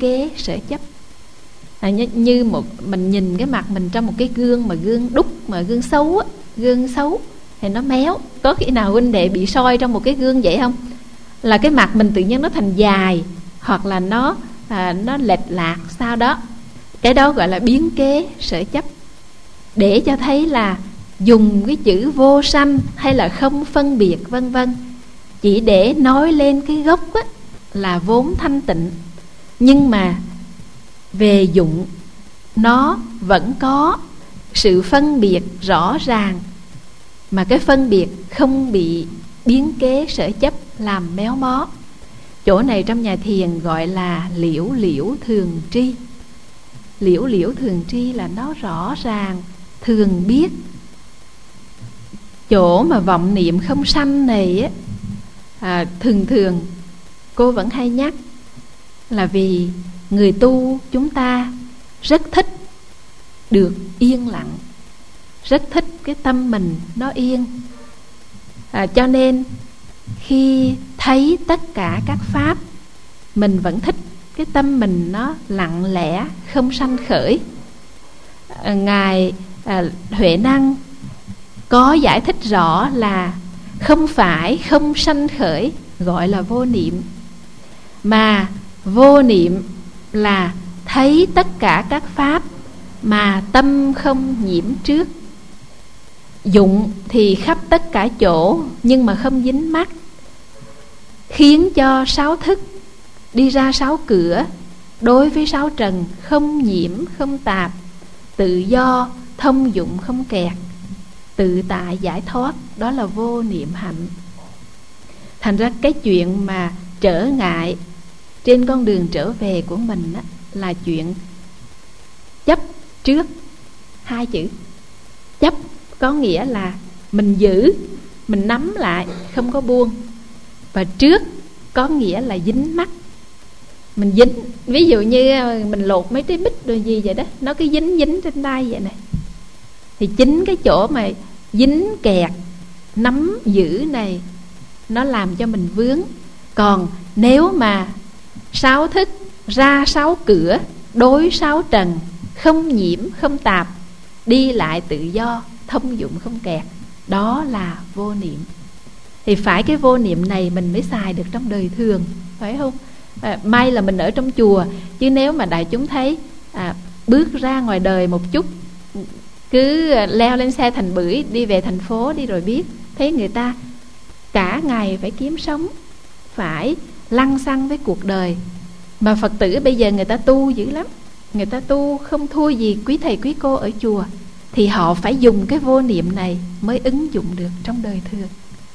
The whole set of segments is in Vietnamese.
kế sở chấp. Như mình nhìn cái mặt mình trong một cái gương mà gương đúc, mà gương xấu á, gương xấu thì nó méo. Có khi nào huynh đệ bị soi trong một cái gương vậy không? Là cái mặt mình tự nhiên nó thành dài, hoặc là nó lệch lạc sao đó. Cái đó gọi là biến kế sở chấp, để cho thấy là dùng cái chữ vô sanh hay là không phân biệt vân vân, chỉ để nói lên cái gốc á, là vốn thanh tịnh. Nhưng mà về dụng nó vẫn có sự phân biệt rõ ràng, mà cái phân biệt không bị biến kế sở chấp làm méo mó. Chỗ này trong nhà thiền gọi là liễu liễu thường tri. Liễu liễu thường tri là nó rõ ràng, thường biết. Chỗ mà vọng niệm không sanh này á, thường thường cô vẫn hay nhắc là vì người tu chúng ta rất thích được yên lặng, rất thích cái tâm mình nó yên. Cho nên khi thấy tất cả các pháp, mình vẫn thích cái tâm mình nó lặng lẽ, không sanh khởi. Ngài Huệ Năng có giải thích rõ là không phải không sanh khởi gọi là vô niệm, mà vô niệm là thấy tất cả các pháp mà tâm không nhiễm trước. Dụng thì khắp tất cả chỗ nhưng mà không dính mắc, khiến cho sáu thức đi ra sáu cửa, đối với sáu trần không nhiễm không tạp, tự do thông dụng không kẹt, tự tại giải thoát. Đó là vô niệm hạnh. Thành ra cái chuyện mà trở ngại trên con đường trở về của mình á, là chuyện chấp trước. Hai chữ chấp có nghĩa là mình giữ, mình nắm lại không có buông. Và trước có nghĩa là dính mắc. Mình dính, ví dụ như mình lột mấy trái bích rồi gì vậy đó, nó cứ dính dính trên tay vậy này. Thì chính cái chỗ mà dính kẹt, nắm giữ này, nó làm cho mình vướng. Còn nếu mà sáu thức ra sáu cửa, đối sáu trần, không nhiễm không tạp, đi lại tự do, thông dụng không kẹt, đó là vô niệm. Thì phải cái vô niệm này mình mới xài được trong đời thường, phải không? May là mình ở trong chùa, chứ nếu mà đại chúng thấy bước ra ngoài đời một chút, cứ leo lên xe thành bưởi đi về thành phố đi rồi biết, thấy người ta cả ngày phải kiếm sống, phải lăng xăng với cuộc đời. Mà Phật tử bây giờ người ta tu dữ lắm, người ta tu không thua gì quý thầy quý cô ở chùa. Thì họ phải dùng cái vô niệm này mới ứng dụng được trong đời thường.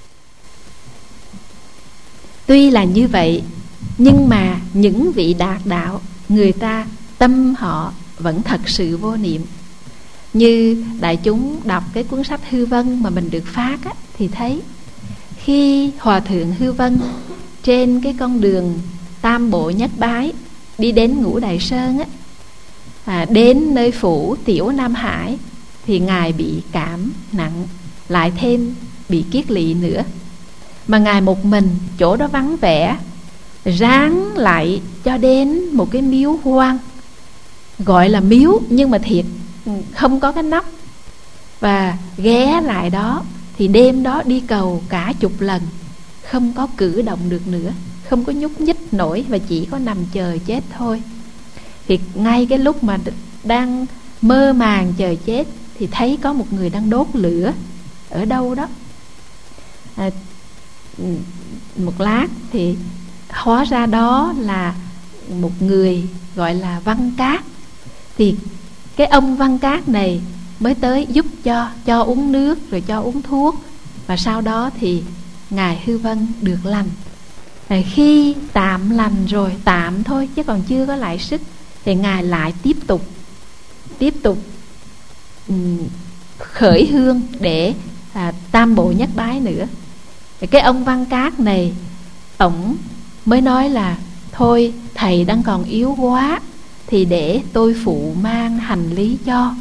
Tuy là như vậy, nhưng mà những vị đạt đạo, người ta tâm họ vẫn thật sự vô niệm. Như đại chúng đọc cái cuốn sách Hư Vân mà mình được phát á, thì thấy khi Hòa Thượng Hư Vân trên cái con đường Tam Bộ Nhất Bái đi đến Ngũ Đài Sơn á, đến nơi phủ Tiểu Nam Hải, thì Ngài bị cảm nặng, lại thêm bị kiết lỵ nữa. Mà Ngài một mình, chỗ đó vắng vẻ, ráng lại cho đến một cái miếu hoang, gọi là miếu nhưng mà thiệt không có cái nóc. Và ghé lại đó, thì đêm đó đi cầu cả chục lần, không có cử động được nữa, không có nhúc nhích nổi, và chỉ có nằm chờ chết thôi. Thì ngay cái lúc mà đang mơ màng chờ chết, thì thấy có một người đang đốt lửa ở đâu đó. Một lát thì hóa ra đó là một người gọi là Văn Cát. Thì cái ông Văn Cát này mới tới giúp cho uống nước, rồi cho uống thuốc. Và sau đó thì Ngài Hư Vân được lành. Khi tạm lành rồi, tạm thôi chứ còn chưa có lại sức, thì Ngài lại tiếp tục khởi hương để Tam Bộ Nhất Bái nữa. Thì cái ông Văn Cát này, ổng mới nói là thôi thầy đang còn yếu quá, thì để tôi phụ mang hành lý cho.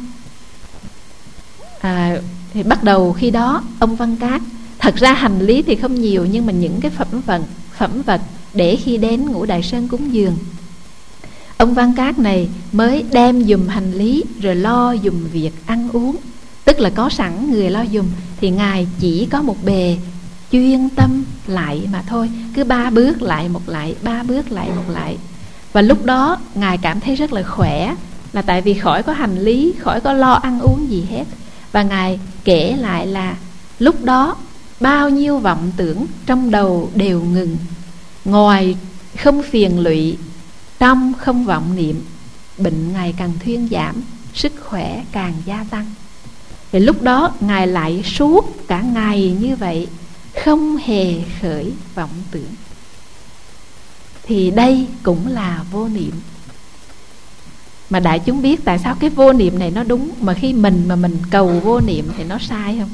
Thì bắt đầu khi đó ông Văn Cát, thật ra hành lý thì không nhiều, nhưng mà những cái phẩm vật để khi đến Ngũ Đài Sơn cúng dường, ông Văn Các này mới đem giùm hành lý rồi lo giùm việc ăn uống. Tức là có sẵn người lo giùm, thì Ngài chỉ có một bề chuyên tâm lại mà thôi. Cứ 3 bước lại một lại, 3 bước lại một lại. Và lúc đó Ngài cảm thấy rất là khỏe, là tại vì khỏi có hành lý, khỏi có lo ăn uống gì hết. Và Ngài kể lại là lúc đó bao nhiêu vọng tưởng trong đầu đều ngừng, ngoài không phiền lụy, trong không vọng niệm, bệnh ngày càng thuyên giảm, sức khỏe càng gia tăng. Thì lúc đó Ngài lại suốt cả ngày như vậy, không hề khởi vọng tưởng. Thì đây cũng là vô niệm. Mà đại chúng biết tại sao cái vô niệm này nó đúng, mà khi mình cầu vô niệm thì nó sai không?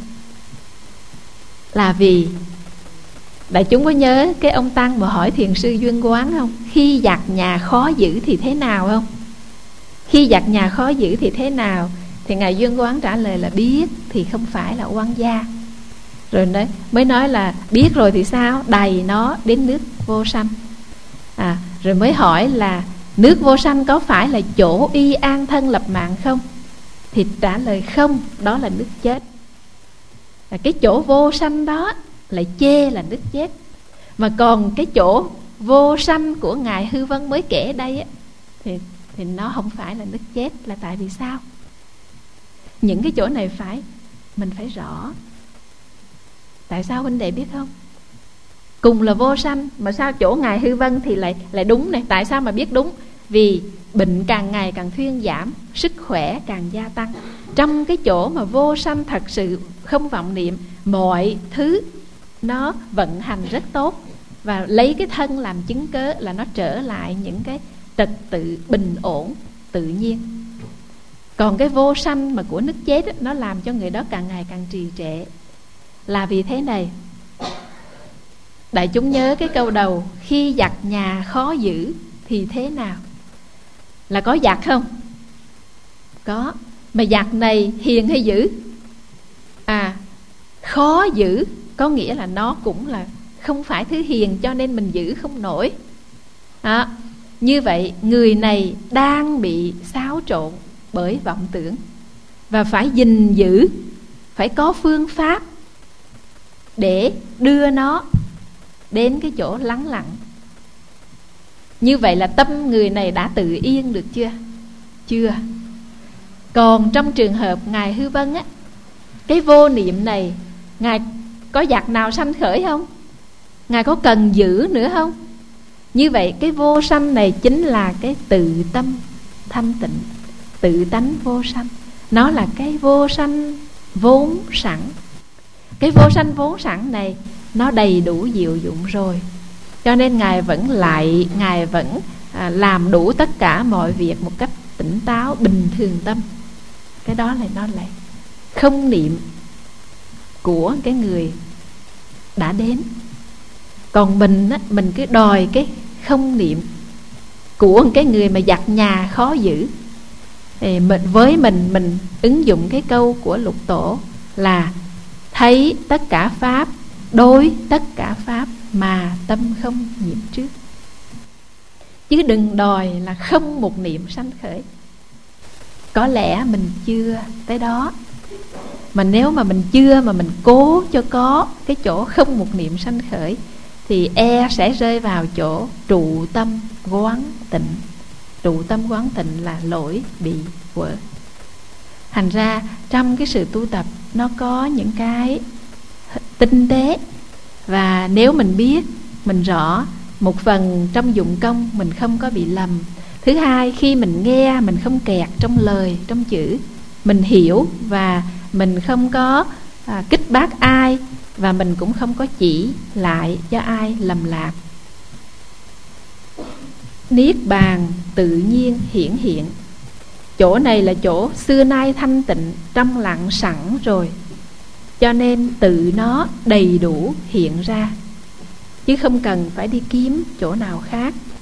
Là vì đại chúng có nhớ cái ông Tăng mà hỏi Thiền sư Duyên Quán không? Khi giặt nhà khó giữ thì thế nào không? Khi giặt nhà khó giữ thì thế nào? Thì Ngài Duyên Quán trả lời là biết thì không phải là oan gia. Rồi mới nói là biết rồi thì sao? Đầy nó đến nước vô sanh. Rồi mới hỏi là nước vô sanh có phải là chỗ y an thân lập mạng không? Thì trả lời không, đó là nước chết. Cái chỗ vô sanh đó lại chê là nước chết. Mà còn cái chỗ vô sanh của Ngài Hư Vân mới kể đây á, thì nó không phải là nước chết. Là tại vì sao? Những cái chỗ này mình phải rõ. Tại sao huynh đệ biết không? Cùng là vô sanh mà sao chỗ Ngài Hư Vân thì lại đúng này? Tại sao mà biết đúng? Vì bệnh càng ngày càng thuyên giảm, sức khỏe càng gia tăng. Trong cái chỗ mà vô sanh thật sự không vọng niệm, mọi thứ nó vận hành rất tốt, và lấy cái thân làm chứng cớ là nó trở lại những cái trật tự bình ổn tự nhiên. Còn cái vô sanh mà của nước chết ấy, nó làm cho người đó càng ngày càng trì trệ. Là vì thế này, đại chúng nhớ cái câu đầu, khi giặt nhà khó giữ thì thế nào? Là có giặt không? Có. Mà giặt này hiền hay dữ? Khó giữ có nghĩa là nó cũng là không phải thứ hiền, cho nên mình giữ không nổi. Như vậy người này đang bị xáo trộn bởi vọng tưởng, và phải gìn giữ, phải có phương pháp để đưa nó đến cái chỗ lắng lặng. Như vậy là tâm người này đã tự yên được chưa? Chưa. Còn trong trường hợp Ngài Hư Vân á, cái vô niệm này Ngài có giặc nào sanh khởi không? Ngài có cần giữ nữa không? Như vậy cái vô sanh này chính là cái tự tâm thanh tịnh, tự tánh vô sanh. Nó là cái vô sanh vốn sẵn. Cái vô sanh vốn sẵn này nó đầy đủ diệu dụng rồi, cho nên Ngài vẫn làm đủ tất cả mọi việc một cách tỉnh táo, bình thường tâm. Cái đó là nó lại không niệm của cái người đã đến. Còn mình á, mình cứ đòi cái không niệm của cái người mà giặt nhà khó giữ. Thì với mình ứng dụng cái câu của Lục Tổ là thấy tất cả pháp, đối tất cả pháp mà tâm không nhiễm trước. Chứ đừng đòi là không một niệm sanh khởi. Có lẽ mình chưa tới đó, mà nếu mà mình chưa mà mình cố cho có cái chỗ không một niệm sanh khởi, thì sẽ rơi vào chỗ trụ tâm quán tịnh. Trụ tâm quán tịnh là lỗi bị vỡ. Thành ra trong cái sự tu tập nó có những cái tinh tế, và nếu mình biết, mình rõ, một phần trong dụng công mình không có bị lầm. Thứ hai, khi mình nghe mình không kẹt trong lời, trong chữ, mình hiểu và mình không có kích bác ai, và mình cũng không có chỉ lại cho ai lầm lạc. Niết bàn tự nhiên hiển hiện. Chỗ này là chỗ xưa nay thanh tịnh, trong lặng sẵn rồi, cho nên tự nó đầy đủ hiện ra, chứ không cần phải đi kiếm chỗ nào khác.